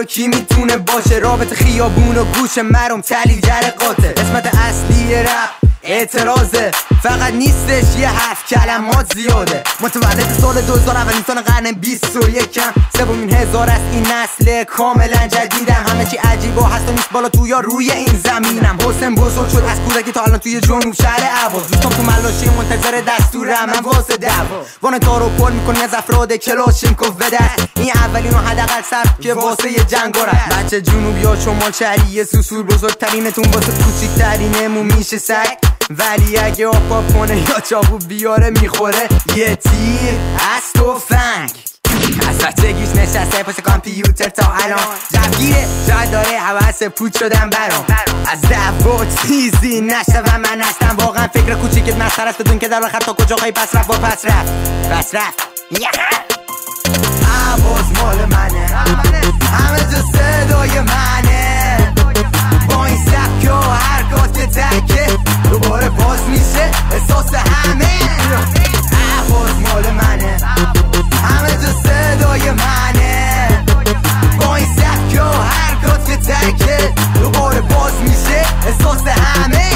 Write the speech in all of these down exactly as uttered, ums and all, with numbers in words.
رو کی میتونه باشه؟ رابط خیابون و گوش مرم تلیگر قاطع. اسمت اصلی رپ اعتراضه، فقط نیستش یه حرف کلمات زیاده. متولد سال دو هزار، اولین سال قرن بیست و یکم، سومین هزار است این نسل کاملا جدیدم. همه چی عجیب و هست و نیست بالا تو یا روی این زمینم. حسین بزرگ شد از کودکی تا الان توی جنوب شهر اهواز. دوستان تو ملاشی منتظر دستورم، من واسه دعوا وان کارو پر میکنی از افراد کلاشینکوف بده. این اولین و حداقل سبک که واسه یه جنگاره. بچه جنوب یا شمال شهری سوسول، بزرگترینتون واسه کوچیکترینمون میشه سگ. ولی اگه آب کنه یا چاقو بیاره میخوره یه تیر از تفنگ. از بچگیش نشسته پشت کامپیوتر تا الان، جوگیره جای داره حواس پوچ شدن برام. از دعوا چیزی نشته و من هستم واقعا فکر کوچیکت مسخره است، بدون که در آخر تا کجا خواهی پس رفت و پس رفت پس رفت. آواز مال منه، همه جا صدای منه. با این سبک و حرکات که تکه دوباره باز میشه احساس همه. آواز مال منه، همه جا صدای منه. با این سبک و حرکات که تکه دوباره باز میشه احساس همه.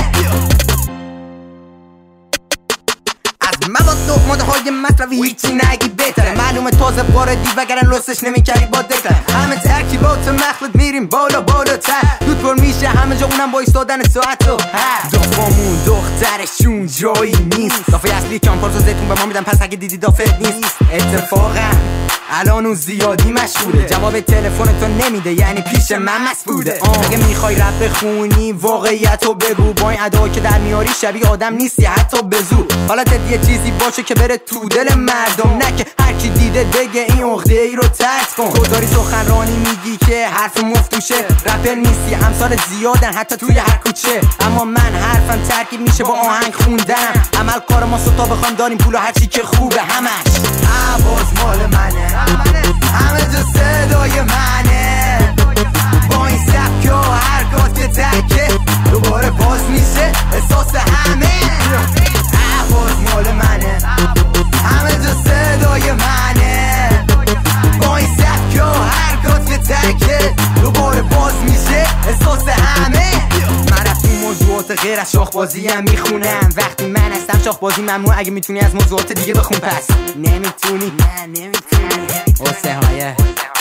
از مواد و ماده های مصرفی هیچی نگی بهتره. معلومه تازه واردی وگرن لسش نمیکردی با دکتر. همه ترکیبات مخلط میریم بالا بالاتر، دود پر میشه همه جا اونم با ایستادن ساعت و هر دافامون دخترشون جایی نیست. دافه اصلی کامپارس و زیتون به ما میدن، پس اگه دیدی دافه نیست. اتفاقا الان اون زیادی مشهوره، جواب تلفن تو نمیده یعنی پیش من مسئوله. اگه میخوای رپ بخونی واقعیتو بگو، با این ادا که در میاری شبیه آدم نیستی حتی به زور. حالت یه چیزی باشه که بره تو دل مردم، نه که هر کی دیده بگه این عقده ای رو ترک کن. تو داری سخنرانی میگی که حرف مفتوشه، رپر نیستی امثال زیادن حتی توی هر کوچه. اما من حرفم ترکیب میشه با آهنگ خوندنم. عمل کار ما ستا بخوام داریم پول و هرچی که خوبه همش. آواز مال منه، همه جا صدای منه. با این سبک و حرکات که تکه دوباره باز میشه احساس همه. آواز مال منه، همه جا صدای منه. با این سبک و حرکات که تکه دوباره باز میشه احساس همه. من رفتیم موضوعات غیر از شاخبازی هم میخونم. وقتی من هستم شاخبازی ممنوع، اگه میتونی از موضوعات دیگه بخون پس نمیتونی. نه نمیتونی. حسه های